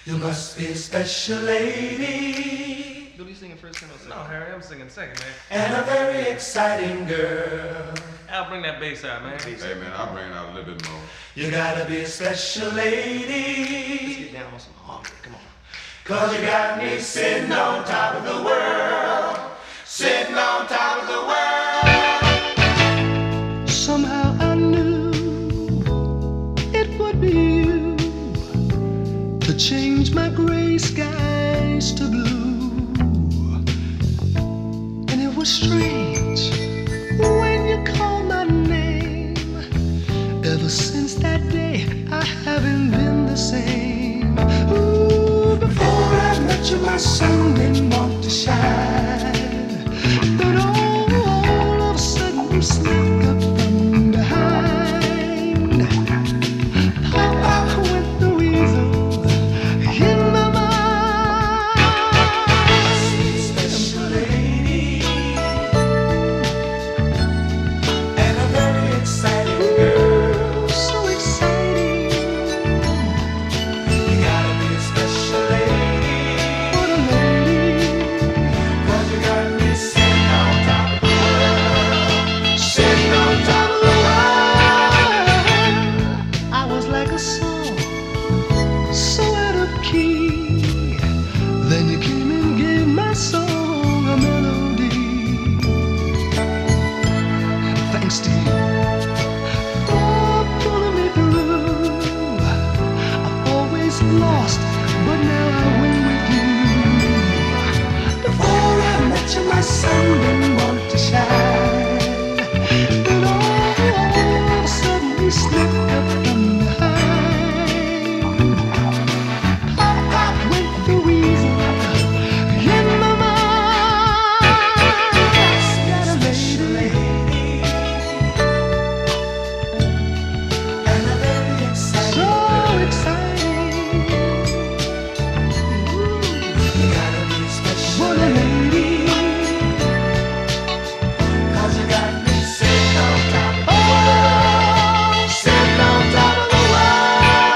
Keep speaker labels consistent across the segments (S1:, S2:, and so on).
S1: You must be a special lady.
S2: You'll be singing first and no, Harry, I'm singing second, man.
S1: And a very exciting girl.
S2: I'll bring that bass out, man.
S3: Hey man, I'll bring it out a little bit more.
S1: You gotta be a special
S2: Let's
S1: lady.
S2: get down on some harmony. Come on.
S1: 'Cause you got me sitting on top of the world. Sitting on top of the world.
S4: Somehow I knew it would be you to change my gray skies to blue. And it was strange when you called my name. Ever since that day, I haven't been the same. Ooh, before I met you, my sun didn't want to shine. But all of a sudden, you snuck up from behind. Pop went the weasel in my mind.
S1: Special lady. And a very exciting girl.
S4: So exciting.
S1: You gotta be a special lady.
S4: What a lady.
S1: 'Cause you got me sitting on top of the world. Sitting on top of the world.
S4: I was like a song, so out of key. Then you came and gave my song a melody. Thanks to you for pulling me through. I've always lost, but now I win with you. Before I met you, my sun didn't want to shine. But all of a sudden, you slipped up from behind. Pop went the weasel in my mind. Got a lady,
S1: And a very exciting
S4: so
S1: girl.
S4: exciting.
S1: You gotta be a special
S4: What a
S1: lady.
S4: lady.
S1: 'Cause you got me sitting on top of the world. Sitting on top of the world.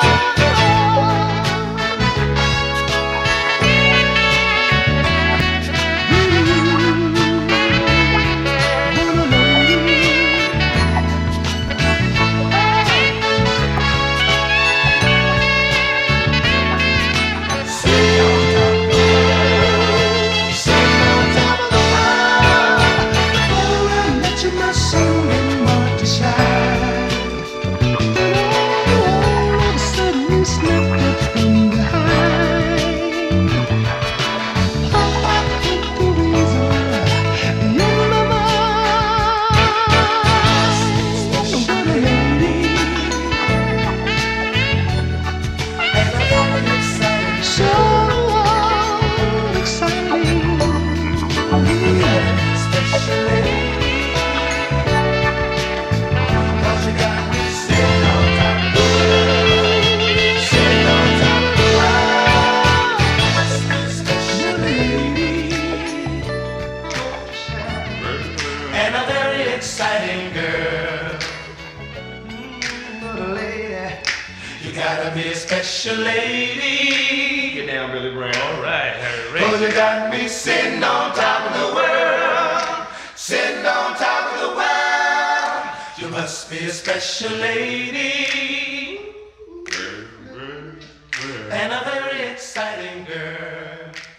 S1: Sitting on top of the world. Sitting on top of the world. Before I met you, my sun didn't want to shine.
S4: All of a sudden you slipped up from behind. Pop went the weasel in my mind. What a lady,
S1: And a very exciting
S4: so exciting.
S1: special lady. 'Cause you got me sitting on top of the world. Sitting on top of the world. Special lady. And a very exciting girl. What a lady. You gotta be a special lady.
S2: Get down, Billy Brown. All right, Harry.
S1: Cause you got me sitting on top of the world. Sitting on top of the world. You must be a special lady. And a very exciting girl.